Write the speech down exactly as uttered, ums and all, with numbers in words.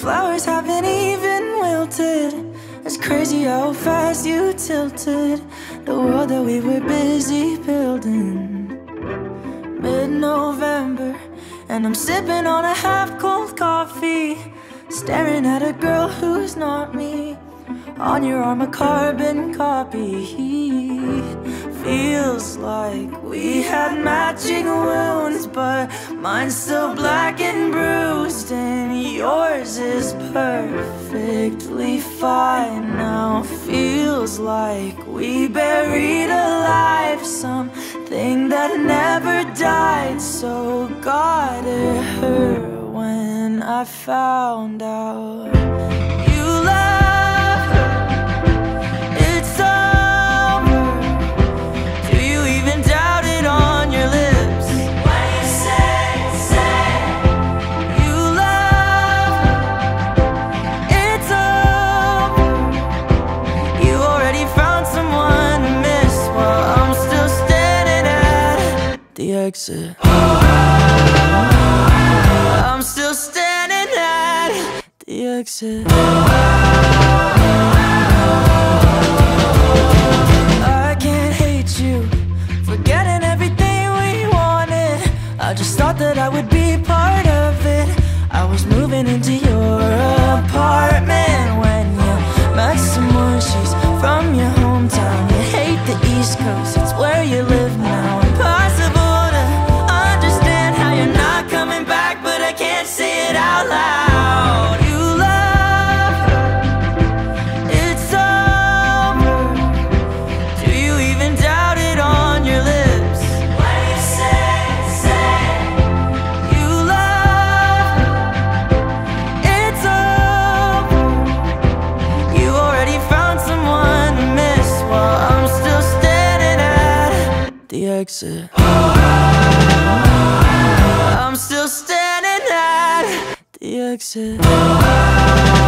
flowers haven't even wilted. It's crazy how fast you tilted the world that we were busy building. Mid-November, and I'm sipping on a half-cold coffee, staring at a girl who's not me. On your arm a carbon copy. Feels like we had matching wounds, but mine's still black and bruised, and yours is perfectly fine now. Feels like we buried alive something that never died. So God, it hurt when I found out you love her. It's over. Do you even doubt it on your lips? When you say, say you love her, it's over. You already found someone to miss, while I'm still standing at the exit. I'm still standing at the exit. I can't hate you for getting everything we wanted. I just thought that I would be part of it. I was moving into your apartment when you met someone. She's from your hometown. You hate the East Coast, it's where you live now. Impossible to understand how you're not coming back, but I can't say it out loud. You love her, it's over. Do you even doubt it on your lips? When you say, say you love her, it's over. You already found someone to miss, while I'm still standing at the exit. I'm still standing at the exit.